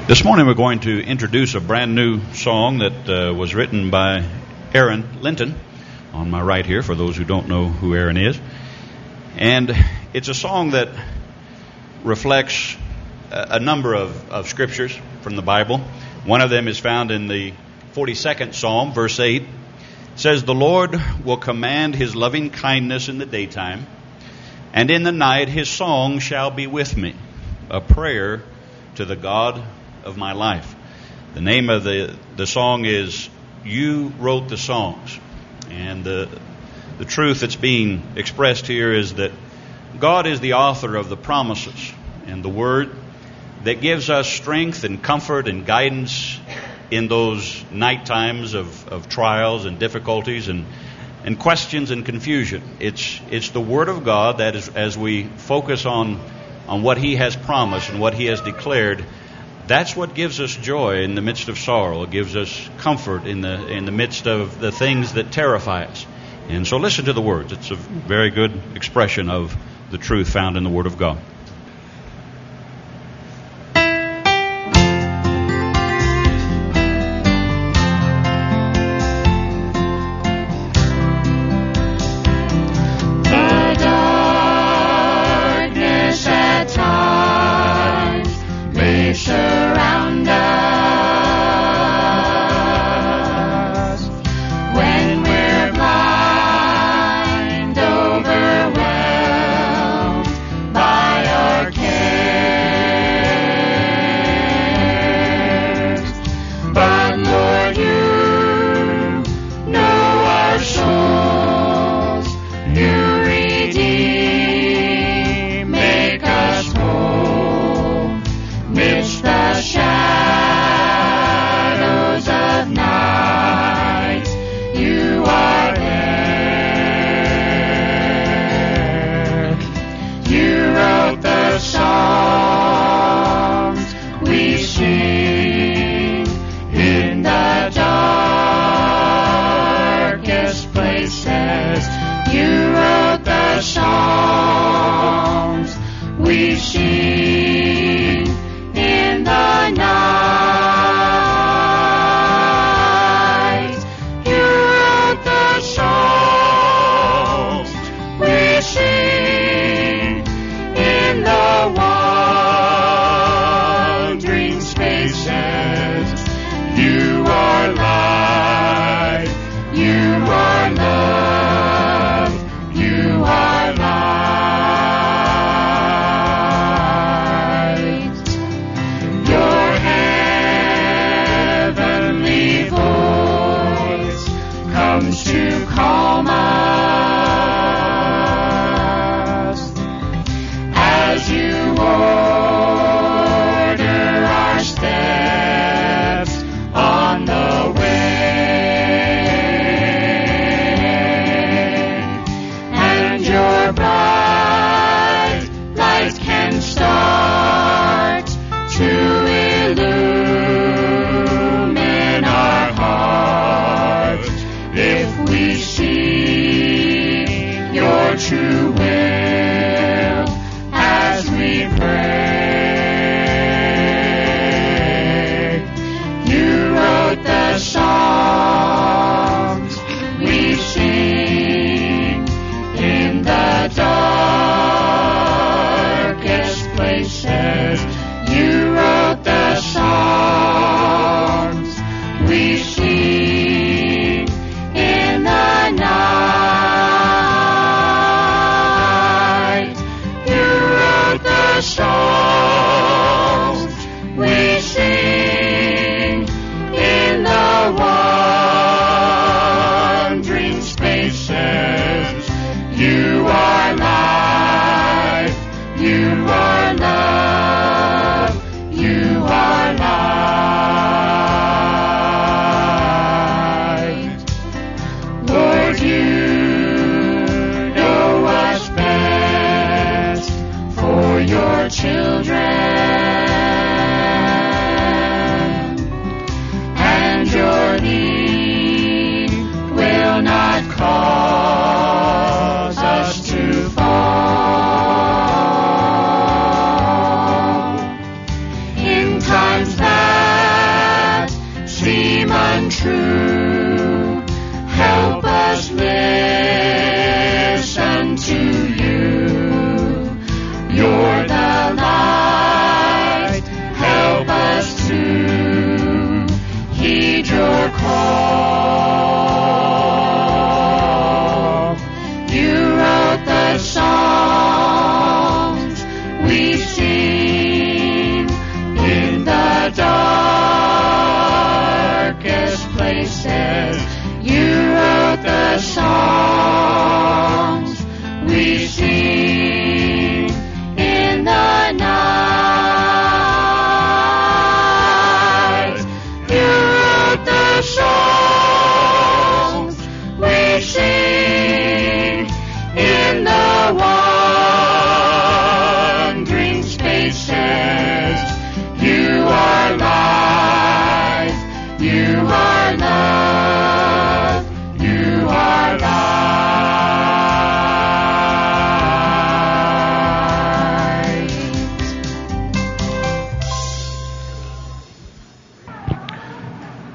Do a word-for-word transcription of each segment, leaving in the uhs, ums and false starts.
This morning we're going to introduce a brand new song that uh, was written by Aaron Linton, on my right here, for those who don't know who Aaron is. And it's a song that reflects a, a number of, of scriptures from the Bible. One of them is found in the forty-second Psalm, verse eight. It says, "The Lord will command His loving kindness in the daytime, and in the night His song shall be with me, a prayer to the God of my life." The name of the, the song is "You Wrote the Songs." And the, the truth that's being expressed here is that God is the author of the promises and the Word that gives us strength and comfort and guidance in those night times of, of trials and difficulties and, and questions and confusion. It's, it's the Word of God that is, as we focus on, on what He has promised and what He has declared, that's what gives us joy in the midst of sorrow. It gives us comfort in the in the midst of the things that terrify us. And so listen to the words. It's a very good expression of the truth found in the Word of God. By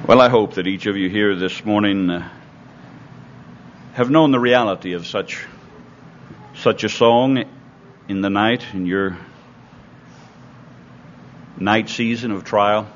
Well, I hope that each of you here this morning uh, have known the reality of such such a song in the night, in your night season of trial.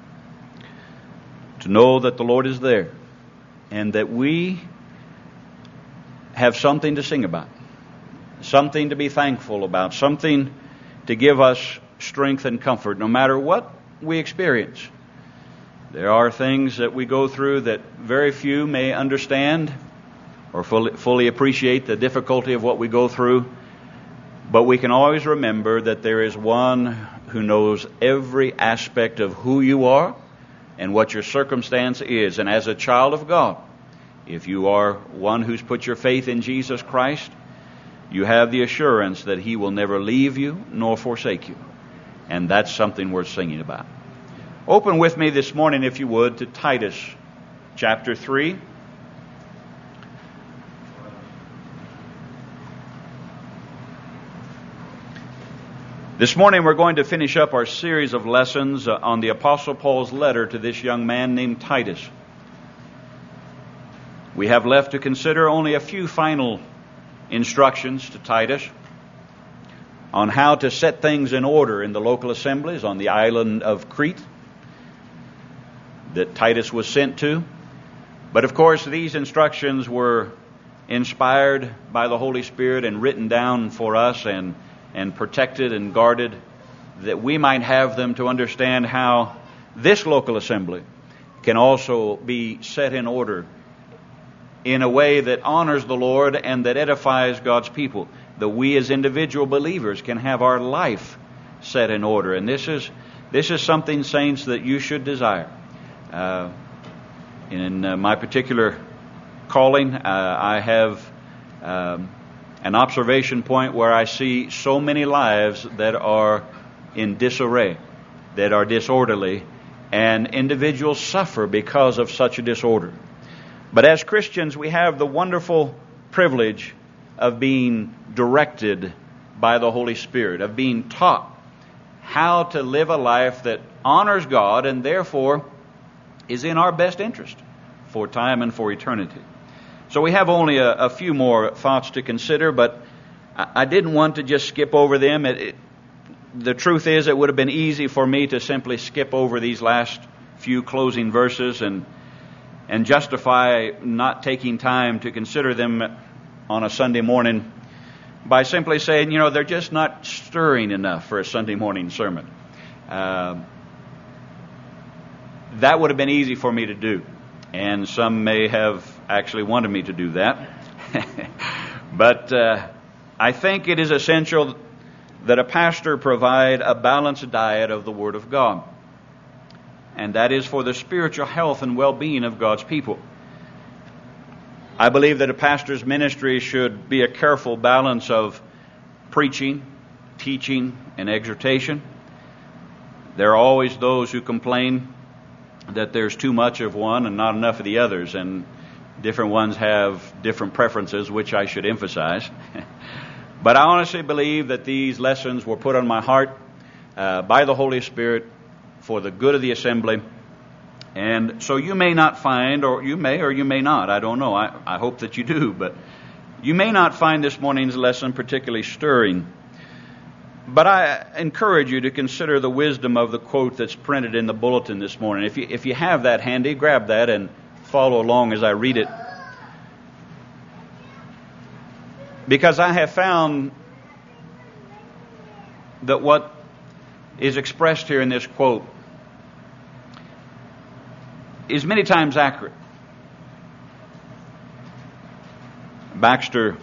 To know that the Lord is there and that we have something to sing about, something to be thankful about, something to give us strength and comfort no matter what we experience. There are things that we go through that very few may understand or fully, fully appreciate the difficulty of what we go through, but we can always remember that there is one who knows every aspect of who you are and what your circumstance is. And as a child of God, if you are one who's put your faith in Jesus Christ, you have the assurance that He will never leave you nor forsake you. And that's something worth singing about. Open with me this morning, if you would, to Titus chapter three. This morning we're going to finish up our series of lessons on the Apostle Paul's letter to this young man named Titus. We have left to consider only a few final instructions to Titus on how to set things in order in the local assemblies on the island of Crete that Titus was sent to. But of course, these instructions were inspired by the Holy Spirit and written down for us and, and protected and guarded, that we might have them to understand how this local assembly can also be set in order in a way that honors the Lord and that edifies God's people. That we as individual believers can have our life set in order. And this is this is something, saints, that you should desire. Uh, in uh, my particular calling, uh, I have um, an observation point where I see so many lives that are in disarray, that are disorderly, and individuals suffer because of such a disorder. But as Christians, we have the wonderful privilege of being directed by the Holy Spirit, of being taught how to live a life that honors God and therefore is in our best interest for time and for eternity. So we have only a, a few more thoughts to consider, but I, I didn't want to just skip over them. It, it, the truth is, it would have been easy for me to simply skip over these last few closing verses and and justify not taking time to consider them on a Sunday morning by simply saying, you know, they're just not stirring enough for a Sunday morning sermon. Uh, that would have been easy for me to do, and some may have actually wanted me to do that. But uh, I think it is essential that a pastor provide a balanced diet of the Word of God, and that is for the spiritual health and well-being of God's people. I believe that a pastor's ministry should be a careful balance of preaching, teaching, and exhortation. There are always those who complain that there's too much of one and not enough of the others, and different ones have different preferences, which I should emphasize. But I honestly believe that these lessons were put on my heart uh, by the Holy Spirit for the good of the assembly. And so you may not find, or you may or you may not, I don't know, I, I hope that you do, but you may not find this morning's lesson particularly stirring. But I encourage you to consider the wisdom of the quote that's printed in the bulletin this morning. If you, if you have that handy, grab that and follow along as I read it. Because I have found that what is expressed here in this quote is many times accurate. Baxter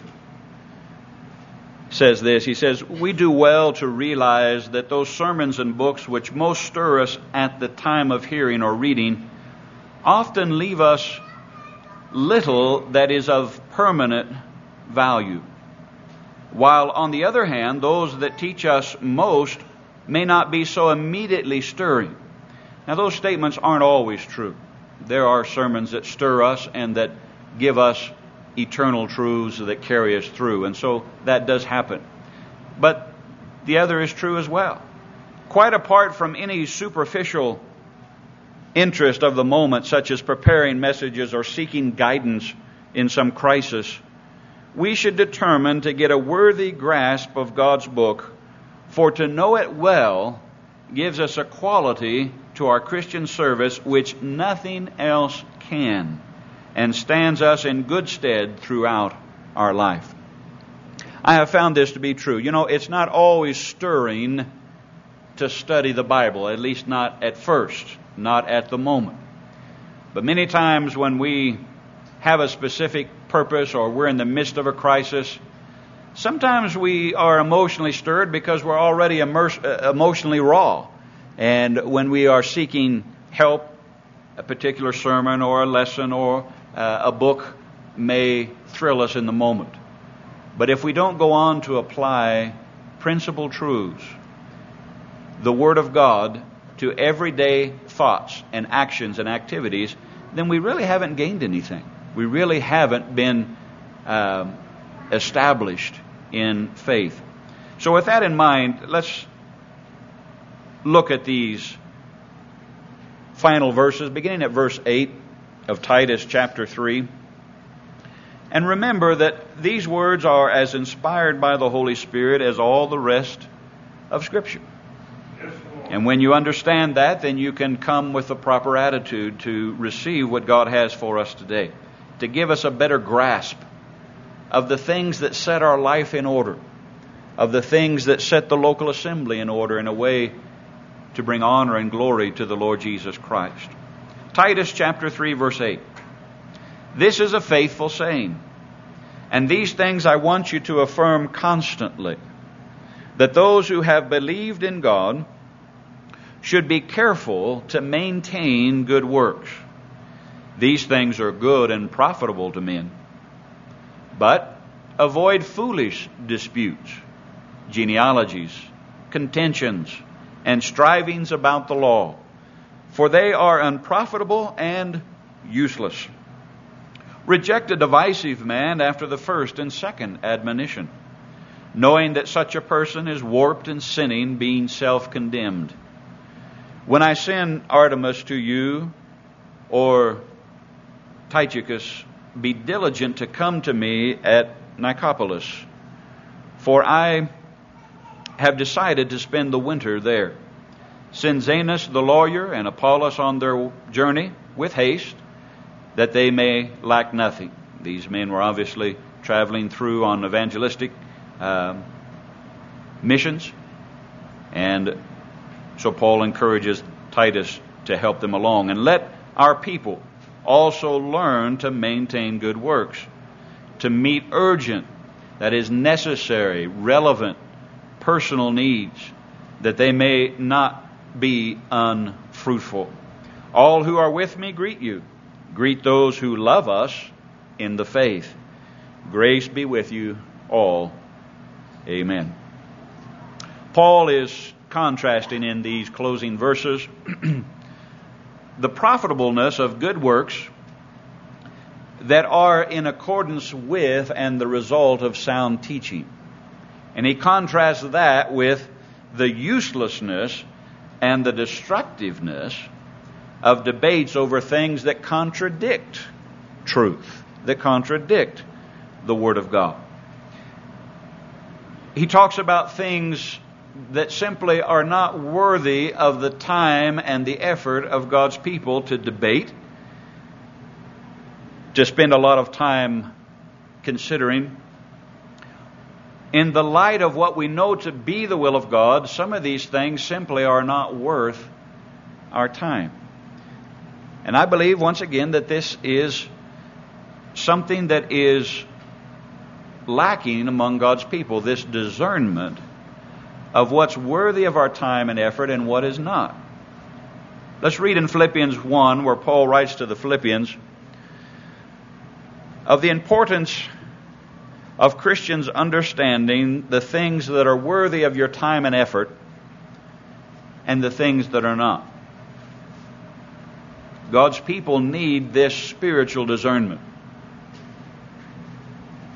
says this. He says, "We do well to realize that those sermons and books which most stir us at the time of hearing or reading often leave us little that is of permanent value, while on the other hand, those that teach us most may not be so immediately stirring." Now, those statements aren't always true. There are sermons that stir us and that give us eternal truths that carry us through, and so that does happen. But the other is true as well. Quite apart from any superficial interest of the moment, such as preparing messages or seeking guidance in some crisis, we should determine to get a worthy grasp of God's book, for to know it well gives us a quality to our Christian service which nothing else can, and stands us in good stead throughout our life. I have found this to be true. You know, it's not always stirring to study the Bible, at least not at first, not at the moment. But many times when we have a specific purpose or we're in the midst of a crisis, sometimes we are emotionally stirred because we're already immerse, uh, emotionally raw. And when we are seeking help, a particular sermon or a lesson or uh, a book may thrill us in the moment. But if we don't go on to apply principal truths, the Word of God, to everyday thoughts and actions and activities, then we really haven't gained anything. We really haven't been um, established in faith. So with that in mind, let's look at these final verses, beginning at verse eight of Titus chapter three. And remember that these words are as inspired by the Holy Spirit as all the rest of Scripture. And when you understand that, then you can come with the proper attitude to receive what God has for us today, to give us a better grasp of the things that set our life in order, of the things that set the local assembly in order in a way to bring honor and glory to the Lord Jesus Christ. Titus chapter three, verse eight. This is a faithful saying, and these things I want you to affirm constantly, that those who have believed in God should be careful to maintain good works. These things are good and profitable to men. But avoid foolish disputes, genealogies, contentions, and strivings about the law, for they are unprofitable and useless. Reject a divisive man after the first and second admonition, knowing that such a person is warped and sinning, being self-condemned. When I send Artemas to you, or Tychicus, be diligent to come to me at Nicopolis, for I have decided to spend the winter there. Send Zenas the lawyer and Apollos on their journey with haste, that they may lack nothing. These men were obviously traveling through on evangelistic uh, missions, and so Paul encourages Titus to help them along. And let our people also learn to maintain good works, to meet urgent, that is necessary, relevant, personal needs, that they may not be unfruitful. All who are with me greet you. Greet those who love us in the faith. Grace be with you all. Amen. Paul is contrasting in these closing verses the profitableness of good works that are in accordance with and the result of sound teaching. And he contrasts that with the uselessness and the destructiveness of debates over things that contradict truth, that contradict the Word of God. He talks about things that simply are not worthy of the time and the effort of God's people to debate, to spend a lot of time considering. In the light of what we know to be the will of God, some of these things simply are not worth our time. And I believe, once again, that this is something that is lacking among God's people, this discernment of what's worthy of our time and effort and what is not. Let's read in Philippians one, where Paul writes to the Philippians of the importance of Christians understanding the things that are worthy of your time and effort and the things that are not. God's people need this spiritual discernment.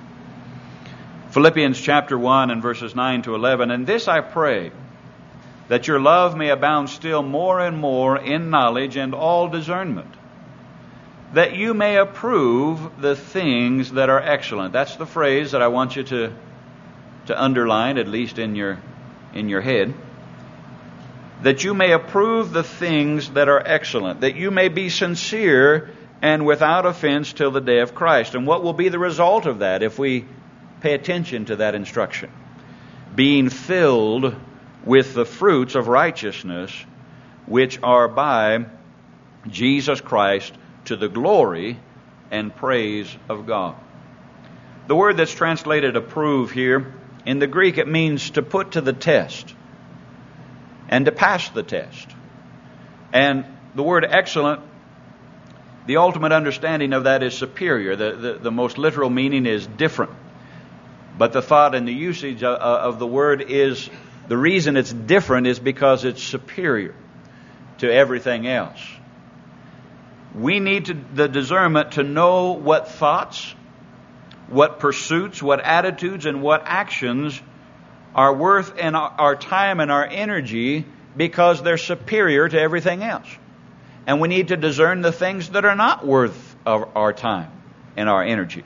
Philippians chapter one and verses nine to eleven, and this I pray, that your love may abound still more and more in knowledge and all discernment, that you may approve the things that are excellent. That's the phrase that I want you to, to underline, at least in your, in your head. That you may approve the things that are excellent, that you may be sincere and without offense till the day of Christ. And what will be the result of that if we pay attention to that instruction? Being filled with the fruits of righteousness, which are by Jesus Christ, to the glory and praise of God. The word that's translated approve here, in the Greek it means to put to the test and to pass the test. And the word excellent, the ultimate understanding of that is superior. The, the, the most literal meaning is different. But the thought and the usage of, of the word is, the reason it's different is because it's superior to everything else. We need to, the discernment to know what thoughts, what pursuits, what attitudes, and what actions are worth in our, our time and our energy because they're superior to everything else. And we need to discern the things that are not worth of our time and our energy.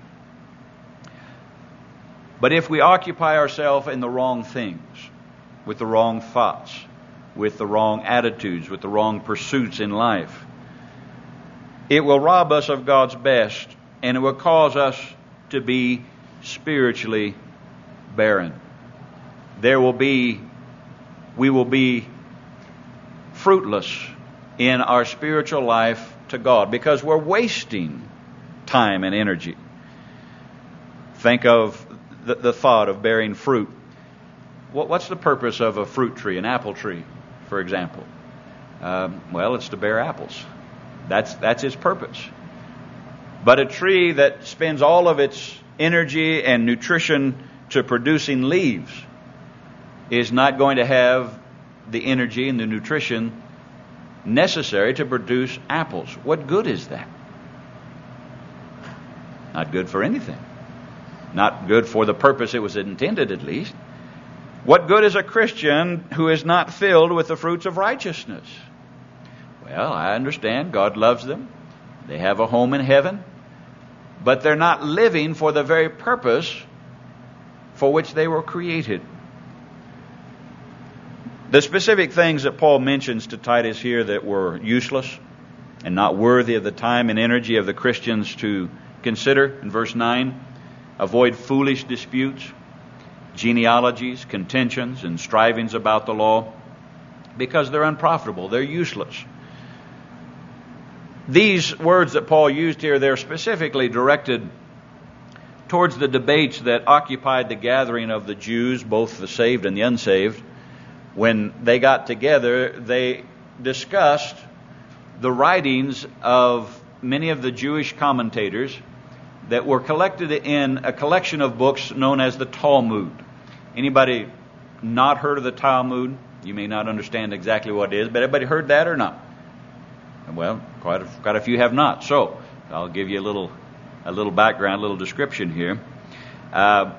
But if we occupy ourselves in the wrong things, with the wrong thoughts, with the wrong attitudes, with the wrong pursuits in life, it will rob us of God's best, and it will cause us to be spiritually barren. There will be, we will be fruitless in our spiritual life to God because we're wasting time and energy. Think of the, the thought of bearing fruit. What, what's the purpose of a fruit tree, an apple tree, for example? Um, well, it's to bear apples. That's that's its purpose. But a tree that spends all of its energy and nutrition to producing leaves is not going to have the energy and the nutrition necessary to produce apples. What good is that? Not good for anything. Not good for the purpose it was intended, at least. What good is a Christian who is not filled with the fruits of righteousness? Well, I understand God loves them. They have a home in heaven. But they're not living for the very purpose for which they were created. The specific things that Paul mentions to Titus here that were useless and not worthy of the time and energy of the Christians to consider, in verse nine, avoid foolish disputes, genealogies, contentions, and strivings about the law, because they're unprofitable, they're useless. These words that Paul used here, they're specifically directed towards the debates that occupied the gathering of the Jews, both the saved and the unsaved. When they got together, they discussed the writings of many of the Jewish commentators that were collected in a collection of books known as the Talmud. Anybody not heard of the Talmud? You may not understand exactly what it is, but everybody heard that or not? Well, quite a, quite a few have not. So I'll give you a little a little background, a little description here. Uh,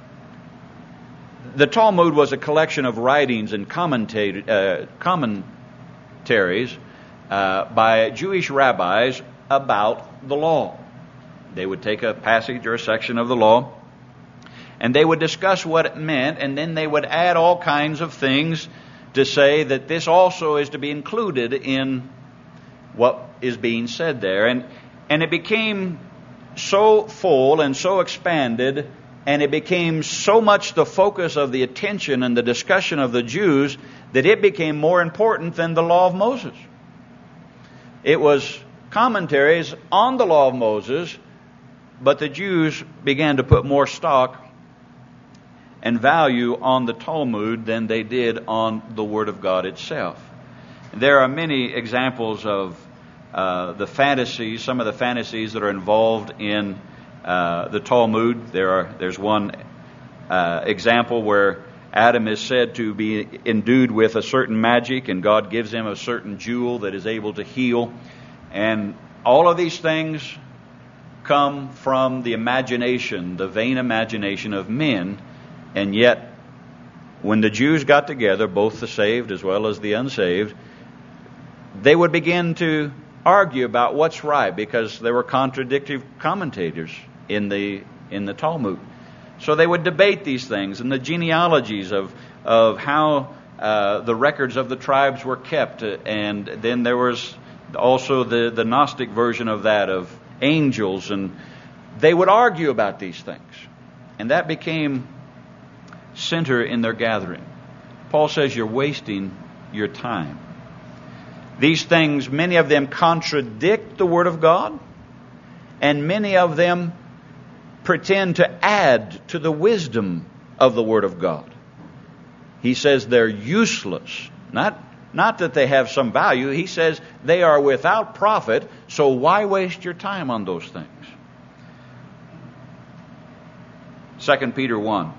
the Talmud was a collection of writings and commentated, uh, commentaries uh, by Jewish rabbis about the law. They would take a passage or a section of the law, and they would discuss what it meant, and then they would add all kinds of things to say that this also is to be included in what is being said there. And and it became so full and so expanded, and it became so much the focus of the attention and the discussion of the Jews that it became more important than the law of Moses. It was commentaries on the law of Moses, but the Jews began to put more stock and value on the Talmud than they did on the Word of God itself. There are many examples of uh, the fantasies, some of the fantasies that are involved in uh, the Talmud. There are, there's one uh, example where Adam is said to be endued with a certain magic, and God gives him a certain jewel that is able to heal. And all of these things come from the imagination, the vain imagination of men, and yet when the Jews got together, both the saved as well as the unsaved, they would begin to argue about what's right, because there were contradictory commentators in the in the Talmud. So they would debate these things and the genealogies of of how uh, the records of the tribes were kept, and then there was also the the Gnostic version of that, of angels, and they would argue about these things, and that became center in their gathering. Paul says you're wasting your time. These things, many of them contradict the Word of God, and many of them pretend to add to the wisdom of the Word of God. He says they're useless. Not, not that they have some value. He says they are without profit, so why waste your time on those things? Second Peter one.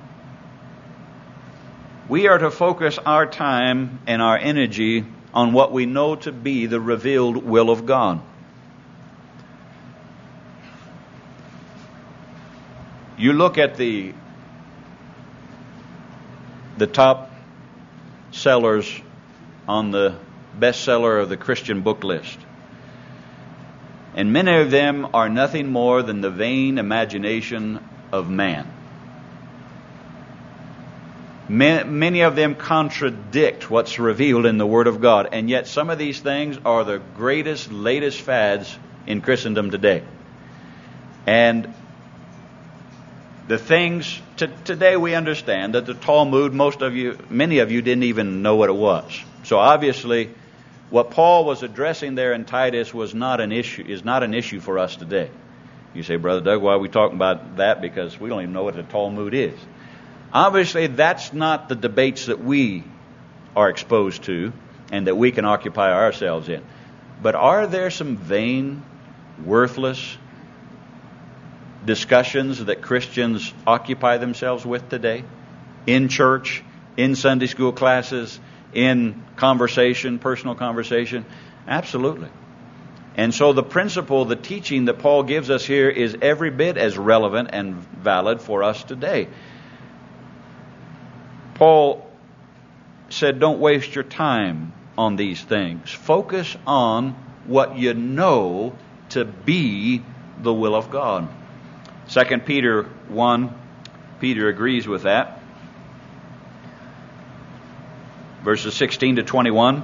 We are to focus our time and our energy on what we know to be the revealed will of God. You look at the the top sellers on the bestseller of the Christian book list, and many of them are nothing more than the vain imagination of man. Many of them contradict what's revealed in the Word of God, and yet some of these things are the greatest, latest fads in Christendom today. And the things, to, today we understand that the Talmud, most of you, many of you didn't even know what it was. So obviously, what Paul was addressing there in Titus was not an issue, is not an issue for us today. You say, Brother Doug, why are we talking about that? Because we don't even know what the Talmud is. Obviously, that's not the debates that we are exposed to and that we can occupy ourselves in. But are there some vain, worthless discussions that Christians occupy themselves with today? In church, in Sunday school classes, in conversation, personal conversation? Absolutely. And so the principle, the teaching that Paul gives us here is every bit as relevant and valid for us today. Paul said, don't waste your time on these things. Focus on what you know to be the will of God. Second Peter one, Peter agrees with that. Verses sixteen to twenty-one.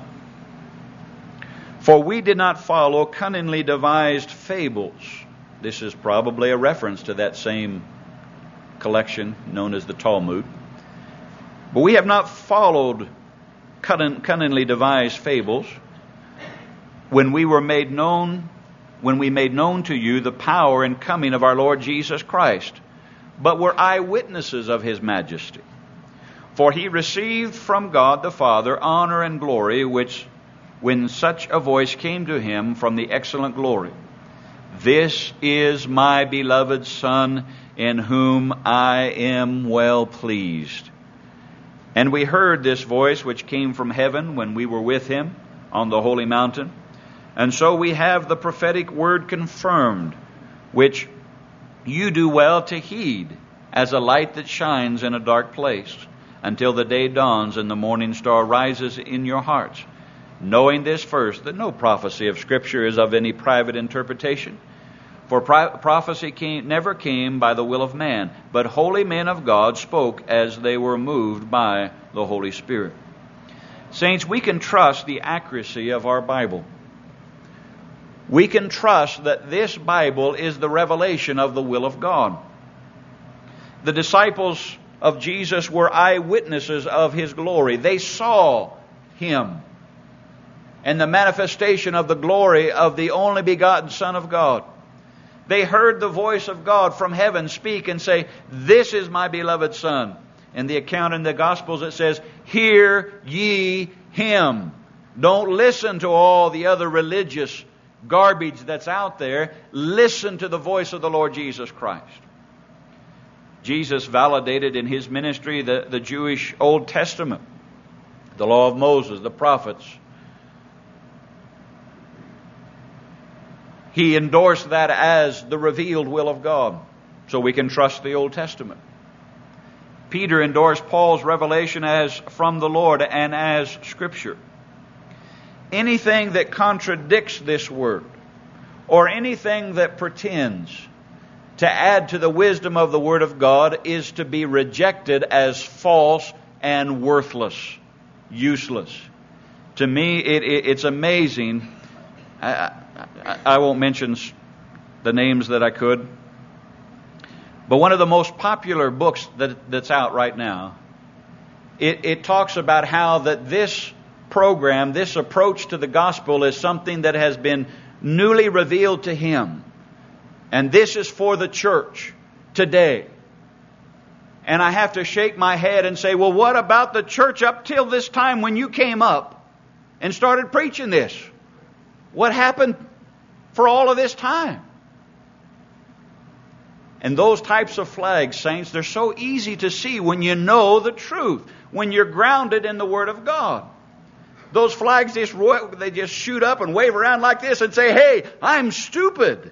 For we did not follow cunningly devised fables. This is probably a reference to that same collection known as the Talmud. But we have not followed cunning, cunningly devised fables when we were made known, when we made known to you the power and coming of our Lord Jesus Christ, but were eyewitnesses of His majesty. For He received from God the Father honor and glory, which when such a voice came to Him from the excellent glory, this is my beloved Son, in whom I am well pleased. And we heard this voice which came from heaven when we were with Him on the holy mountain. And so we have the prophetic word confirmed, which you do well to heed, as a light that shines in a dark place, until the day dawns and the morning star rises in your hearts. Knowing this first, that no prophecy of Scripture is of any private interpretation. For pri- prophecy came, never came by the will of man, but holy men of God spoke as they were moved by the Holy Spirit. Saints, we can trust the accuracy of our Bible. We can trust that this Bible is the revelation of the will of God. The disciples of Jesus were eyewitnesses of His glory. They saw Him and the manifestation of the glory of the only begotten Son of God. They heard the voice of God from heaven speak and say, this is my beloved Son. In the account in the Gospels it says, hear ye Him. Don't listen to all the other religious garbage that's out there. Listen to the voice of the Lord Jesus Christ. Jesus validated in His ministry the, the Jewish Old Testament, the law of Moses, the prophets. He endorsed that as the revealed will of God, so we can trust the Old Testament. Peter endorsed Paul's revelation as from the Lord and as Scripture. Anything that contradicts this word, or anything that pretends to add to the wisdom of the Word of God, is to be rejected as false and worthless, useless. To me, it, it, it's amazing. I, I, I won't mention the names that I could, but one of the most popular books that, that's out right now, it, it talks about how that this program, this approach to the gospel, is something that has been newly revealed to him. And this is for the church today. And I have to shake my head and say, well, what about the church up till this time when you came up and started preaching this? What happened for all of this time? And those types of flags, saints, they're so easy to see when you know the truth, when you're grounded in the Word of God. Those flags, just, they just shoot up and wave around like this and say, hey, I'm stupid.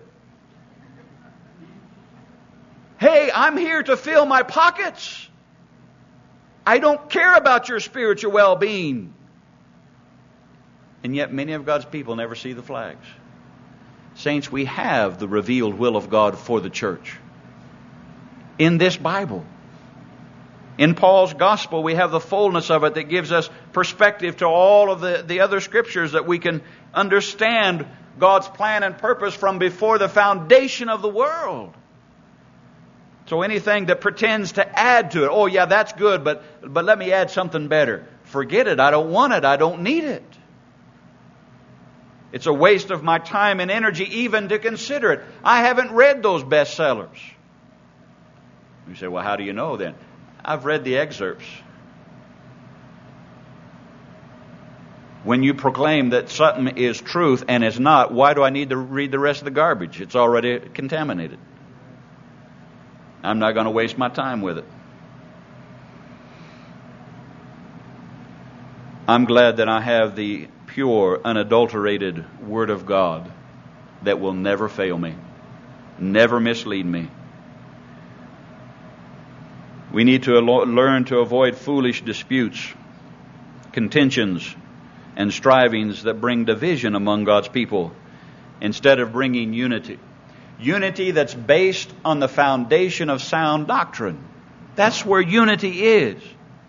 Hey, I'm here to fill my pockets. I don't care about your spiritual well-being. And yet many of God's people never see the flags. Saints, we have the revealed will of God for the church in this Bible. In Paul's gospel, we have the fullness of it that gives us perspective to all of the, the other scriptures, that we can understand God's plan and purpose from before the foundation of the world. So anything that pretends to add to it, oh yeah, that's good, but, but let me add something better. Forget it. I don't want it. I don't need it. It's a waste of my time and energy even to consider it. I haven't read those bestsellers. You say, well, how do you know then? I've read the excerpts. When you proclaim that something is truth and is not, why do I need to read the rest of the garbage? It's already contaminated. I'm not going to waste my time with it. I'm glad that I have the pure, unadulterated Word of God that will never fail me, never mislead me. We need to learn to avoid foolish disputes, contentions, and strivings that bring division among God's people instead of bringing unity. Unity that's based on the foundation of sound doctrine. That's where unity is.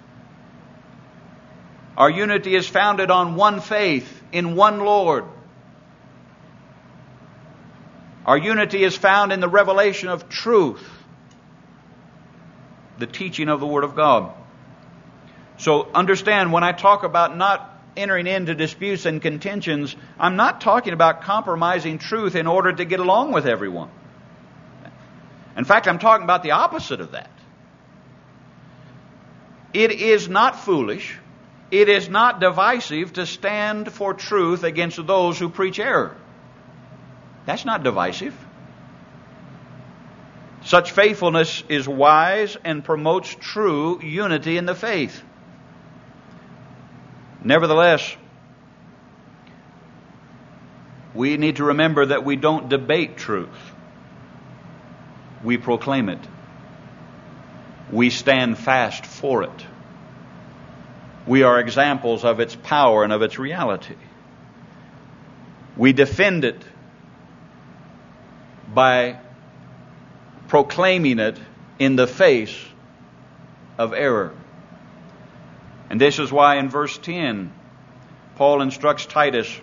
Our unity is founded on one faith, in one Lord. Our unity is found in the revelation of truth, the teaching of the Word of God. So understand, when I talk about not entering into disputes and contentions, I'm not talking about compromising truth in order to get along with everyone. In fact, I'm talking about the opposite of that. It is not foolish, it is not divisive to stand for truth against those who preach error. That's not divisive. Such faithfulness is wise and promotes true unity in the faith. Nevertheless, we need to remember that we don't debate truth. We proclaim it. We stand fast for it. We are examples of its power and of its reality. We defend it by proclaiming it in the face of error. And this is why in verse ten, Paul instructs Titus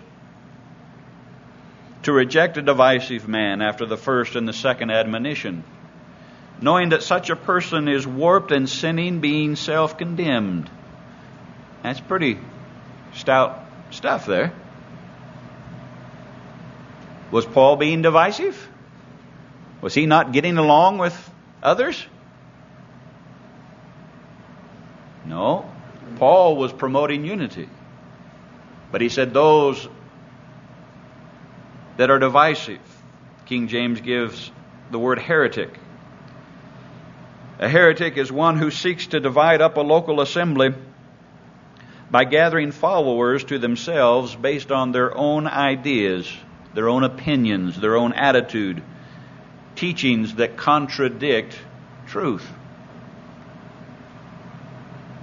to reject a divisive man after the first and the second admonition, knowing that such a person is warped and sinning, being self-condemned. That's pretty stout stuff there. Was Paul being divisive? Was he not getting along with others? No. Paul was promoting unity. But he said those that are divisive, King James gives the word heretic. A heretic is one who seeks to divide up a local assembly by gathering followers to themselves based on their own ideas, their own opinions, their own attitude, teachings that contradict truth.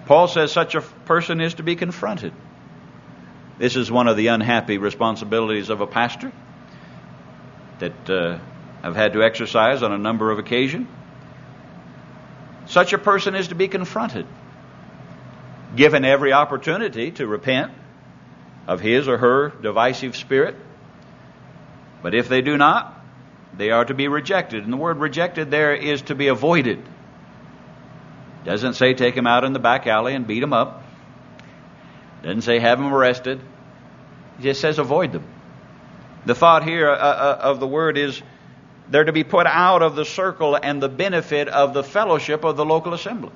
Paul says such a person is to be confronted. This is one of the unhappy responsibilities of a pastor that uh, I've had to exercise on a number of occasions. Such a person is to be confronted, given every opportunity to repent of his or her divisive spirit. But if they do not, they are to be rejected. And the word rejected there is to be avoided. Doesn't say take him out in the back alley and beat him up. Doesn't say have him arrested. It just says avoid them. The thought here uh, uh, of the word is they're to be put out of the circle and the benefit of the fellowship of the local assembly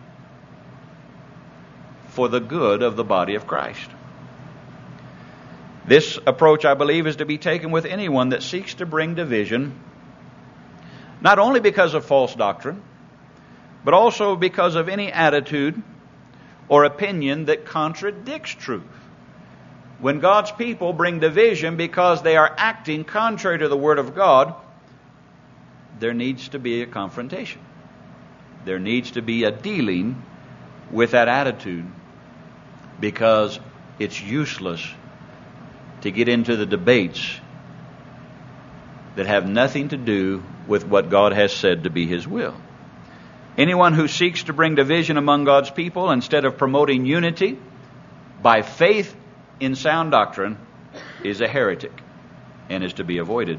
for the good of the body of Christ. This approach, I believe, is to be taken with anyone that seeks to bring division, not only because of false doctrine, but also because of any attitude or opinion that contradicts truth. When God's people bring division because they are acting contrary to the Word of God, there needs to be a confrontation. There needs to be a dealing with that attitude, because it's useless to get into the debates that have nothing to do with what God has said to be His will. Anyone who seeks to bring division among God's people instead of promoting unity by faith in sound doctrine is a heretic and is to be avoided.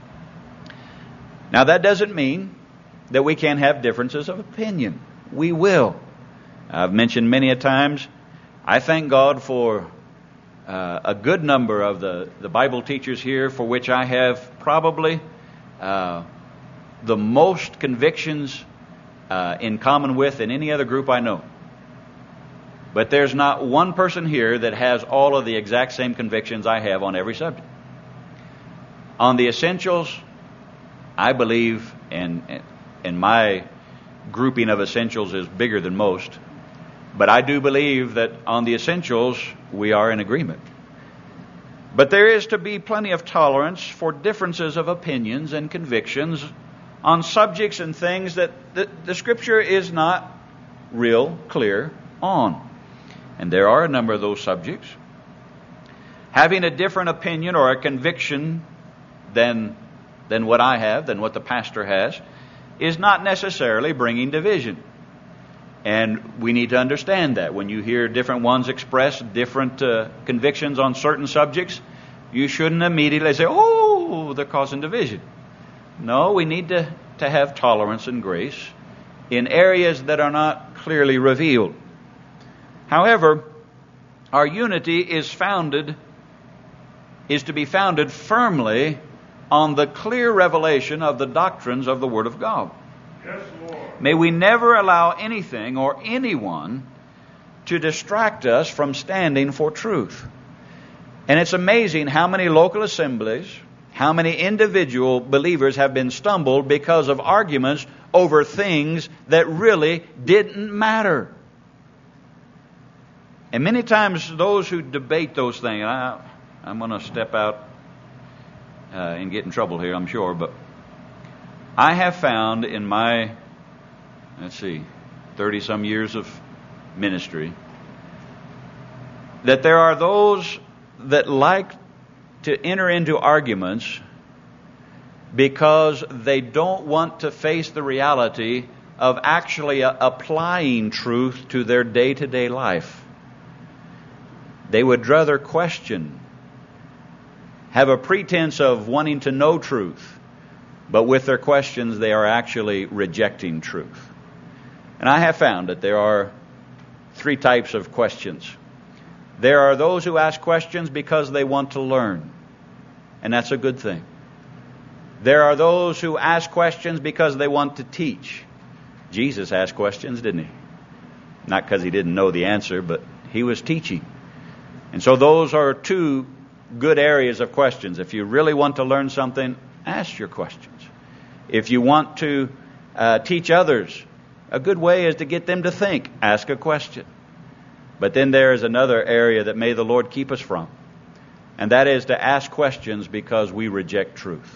Now, that doesn't mean that we can't have differences of opinion. We will. I've mentioned many a times, I thank God for uh, a good number of the, the Bible teachers here for which I have probably uh, the most convictions uh, in common with in any other group I know. But there's not one person here that has all of the exact same convictions I have on every subject. On the essentials, I believe, and and my grouping of essentials is bigger than most, but I do believe that on the essentials we are in agreement. But there is to be plenty of tolerance for differences of opinions and convictions on subjects and things that the, the Scripture is not real clear on. And there are a number of those subjects. Having a different opinion or a conviction than than what I have, than what the pastor has, is not necessarily bringing division. And we need to understand that. When you hear different ones express different uh, convictions on certain subjects, you shouldn't immediately say, oh, they're causing division. No, we need to, to have tolerance and grace in areas that are not clearly revealed. However, our unity is founded, is to be founded firmly on the clear revelation of the doctrines of the Word of God. Yes, Lord. May we never allow anything or anyone to distract us from standing for truth. And it's amazing how many local assemblies, how many individual believers have been stumbled because of arguments over things that really didn't matter. And many times those who debate those things, I, I'm going to step out uh, and get in trouble here, I'm sure, but I have found in my, let's see, thirty-some years of ministry, that there are those that like to enter into arguments because they don't want to face the reality of actually uh, applying truth to their day-to-day life. They would rather question, have a pretense of wanting to know truth, but with their questions they are actually rejecting truth. And I have found that there are three types of questions. There are those who ask questions because they want to learn, and that's a good thing. There are those who ask questions because they want to teach. Jesus asked questions, didn't he? Not because he didn't know the answer, but he was teaching. And so those are two good areas of questions. If you really want to learn something, ask your questions. If you want to uh, teach others, a good way is to get them to think. Ask a question. But then there is another area that may the Lord keep us from, and that is to ask questions because we reject truth.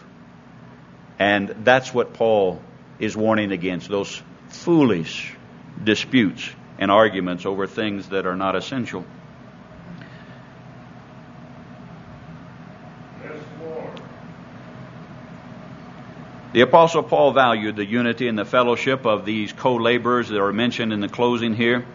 And that's what Paul is warning against, those foolish disputes and arguments over things that are not essential. The Apostle Paul valued the unity and the fellowship of these co-laborers that are mentioned in the closing here.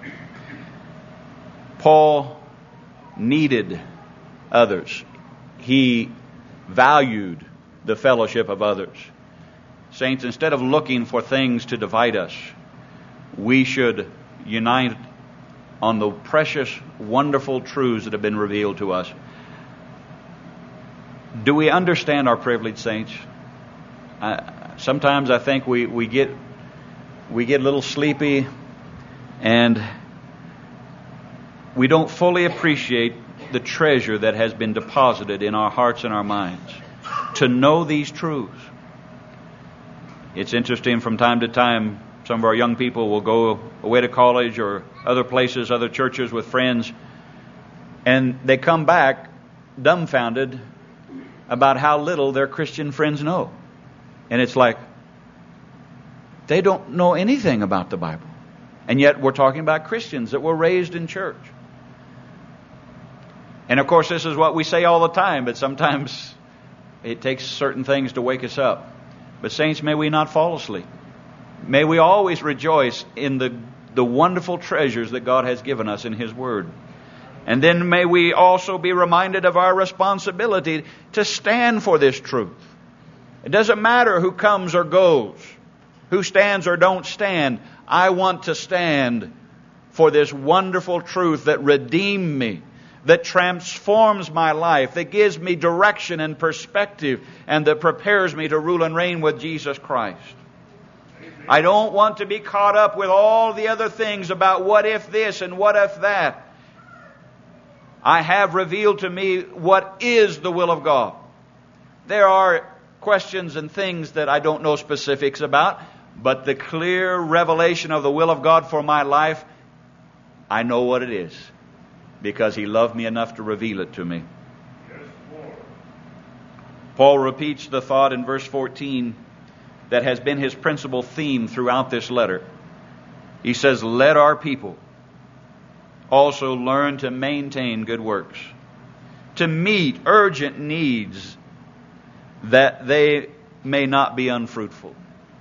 Paul needed others. He valued the fellowship of others. Saints, instead of looking for things to divide us, we should unite on the precious, wonderful truths that have been revealed to us. Do we understand our privilege, saints? I, sometimes I think we, we get we get a little sleepy, and we don't fully appreciate the treasure that has been deposited in our hearts and our minds to know these truths. It's interesting, from time to time, some of our young people will go away to college or other places, other churches with friends, and they come back dumbfounded about how little their Christian friends know. And it's like, they don't know anything about the Bible. And yet we're talking about Christians that were raised in church. And of course, this is what we say all the time, but sometimes it takes certain things to wake us up. But saints, may we not fall asleep. May we always rejoice in the, the wonderful treasures that God has given us in His Word. And then may we also be reminded of our responsibility to stand for this truth. It doesn't matter who comes or goes, who stands or don't stand. I want to stand for this wonderful truth that redeemed me, that transforms my life, that gives me direction and perspective, and that prepares me to rule and reign with Jesus Christ. I don't want to be caught up with all the other things about what if this and what if that. I have revealed to me what is the will of God. There are questions and things that I don't know specifics about, but the clear revelation of the will of God for my life, I know what it is, because He loved me enough to reveal it to me. Yes, Lord. Paul repeats the thought in verse fourteen that has been his principal theme throughout this letter. He says, let our people also learn to maintain good works, to meet urgent needs, that they may not be unfruitful.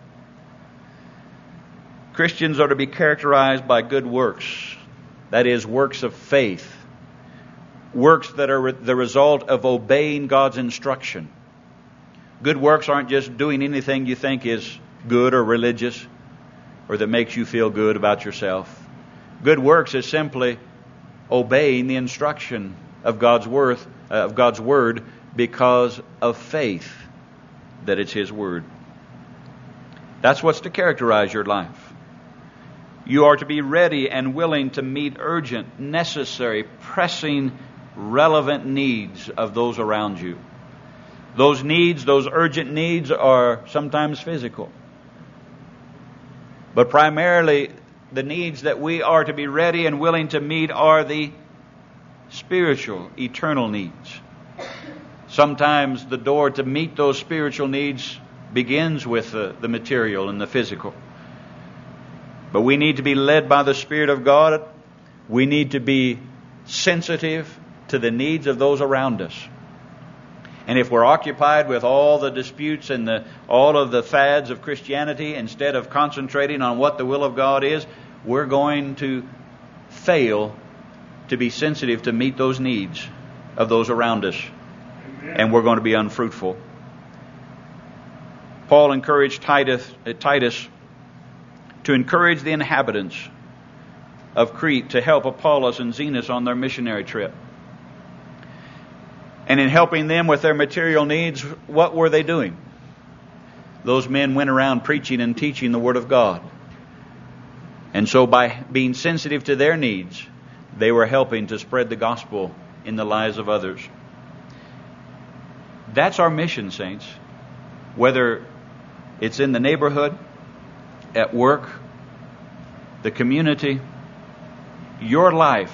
Christians are to be characterized by good works. That is, works of faith. Works that are the result of obeying God's instruction. Good works aren't just doing anything you think is good or religious or that makes you feel good about yourself. Good works is simply obeying the instruction of God's word, uh, of God's word because of faith that it's His word. That's what's to characterize your life. You are to be ready and willing to meet urgent, necessary, pressing, relevant needs of those around you. Those needs, those urgent needs, are sometimes physical. But primarily, the needs that we are to be ready and willing to meet are the spiritual, eternal needs. Sometimes the door to meet those spiritual needs begins with the, the material and the physical. But we need to be led by the Spirit of God. We need to be sensitive to the needs of those around us. And if we're occupied with all the disputes and the, all of the fads of Christianity, instead of concentrating on what the will of God is, we're going to fail to be sensitive to meet those needs of those around us. Amen. And we're going to be unfruitful. Paul encouraged Titus, uh, Titus to encourage the inhabitants of Crete to help Apollos and Zenas on their missionary trip. And in helping them with their material needs, what were they doing? Those men went around preaching and teaching the Word of God. And so by being sensitive to their needs, they were helping to spread the gospel in the lives of others. That's our mission, saints. Whether it's in the neighborhood, at work, the community, your life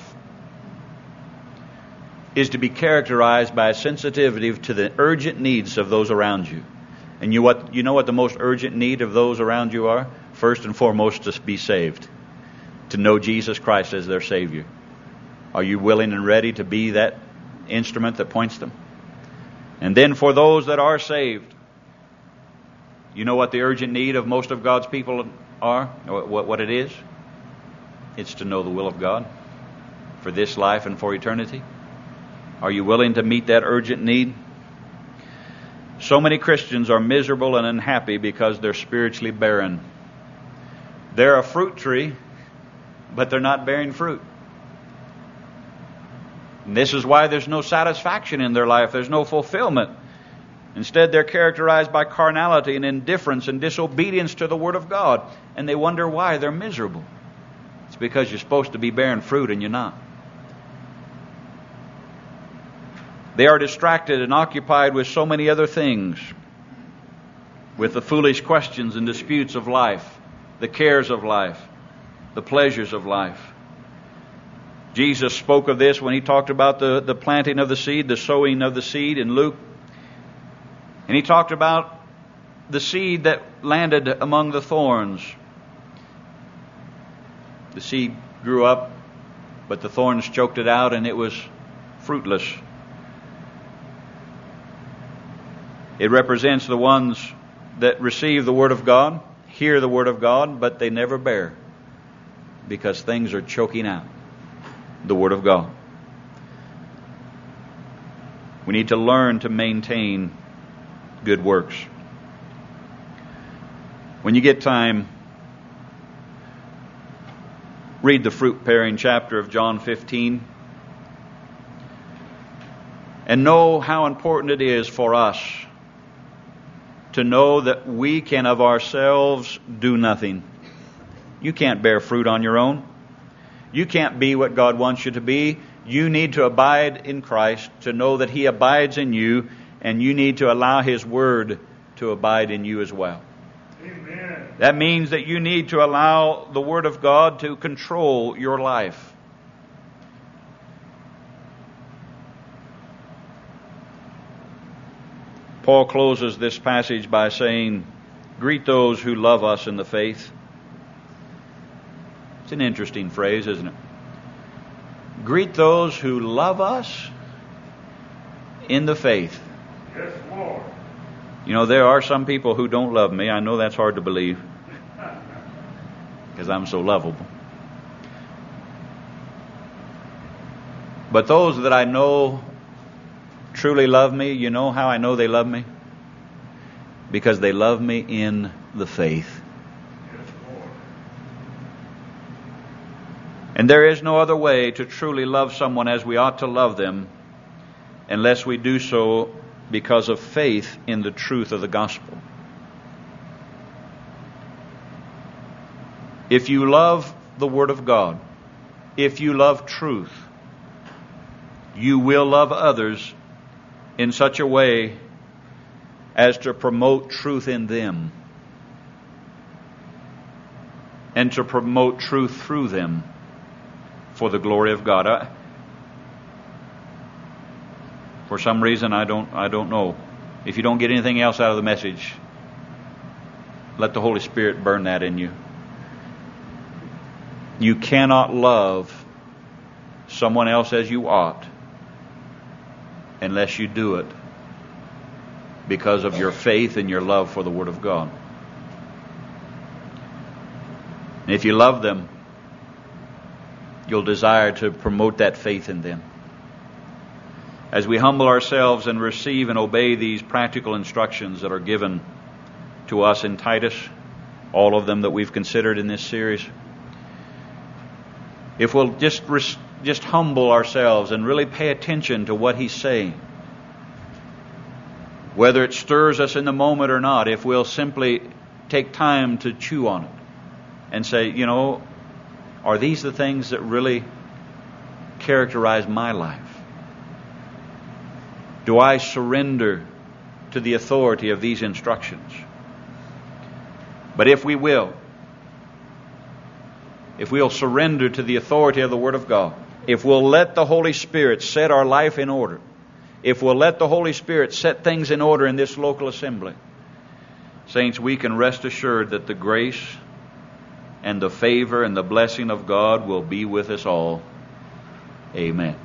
is to be characterized by a sensitivity to the urgent needs of those around you. And you what you know what the most urgent need of those around you are? First and foremost, to be saved. to know Jesus Christ as their Savior. Are you willing and ready to be that instrument that points them? And then for those that are saved, you know what the urgent need of most of God's people are? What, what it is? It's to know the will of God for this life and for eternity. Are you willing to meet that urgent need? So many Christians are miserable and unhappy because they're spiritually barren. They're a fruit tree, but they're not bearing fruit. And this is why there's no satisfaction in their life. There's no fulfillment. Instead, they're characterized by carnality and indifference and disobedience to the Word of God. And they wonder why they're miserable. It's because you're supposed to be bearing fruit and you're not. They are distracted and occupied with so many other things, with the foolish questions and disputes of life, the cares of life, the pleasures of life. Jesus spoke of this when he talked about the, the planting of the seed, the sowing of the seed in Luke. And he talked about the seed that landed among the thorns. The seed grew up, but the thorns choked it out and it was fruitless. It represents the ones that receive the Word of God, hear the Word of God, but they never bear because things are choking out the Word of God. We need to learn to maintain good works. When you get time, read the fruit-bearing chapter of John fifteen and know how important it is for us to know that we can of ourselves do nothing. You can't bear fruit on your own. You can't be what God wants you to be. You need to abide in Christ, to know that He abides in you, and you need to allow His Word to abide in you as well. Amen. That means that you need to allow the Word of God to control your life. Paul closes this passage by saying, "Greet those who love us in the faith." It's an interesting phrase, isn't it? Greet those who love us in the faith. Yes, Lord. You know, there are some people who don't love me. I know that's hard to believe because I'm so lovable. But those that I know truly love me, you know how I know they love me? Because they love me in the faith. Yes, Lord. And there is no other way to truly love someone as we ought to love them unless we do so because of faith in the truth of the gospel. If you love the Word of God, if you love truth, you will love others in such a way as to promote truth in them and to promote truth through them for the glory of God. I, for some reason, I don't, I don't know. If you don't get anything else out of the message, let the Holy Spirit burn that in you. You cannot love someone else as you ought unless you do it because of your faith and your love for the Word of God. And if you love them, you'll desire to promote that faith in them. As we humble ourselves and receive and obey these practical instructions that are given to us in Titus, all of them that we've considered in this series, if we'll just res- just humble ourselves and really pay attention to what He's saying, whether it stirs us in the moment or not, if we'll simply take time to chew on it and say, you know, are these the things that really characterize my life? Do I surrender to the authority of these instructions? But if we will, if we'll surrender to the authority of the Word of God, if we'll let the Holy Spirit set our life in order, if we'll let the Holy Spirit set things in order in this local assembly, saints, we can rest assured that the grace and the favor and the blessing of God will be with us all. Amen.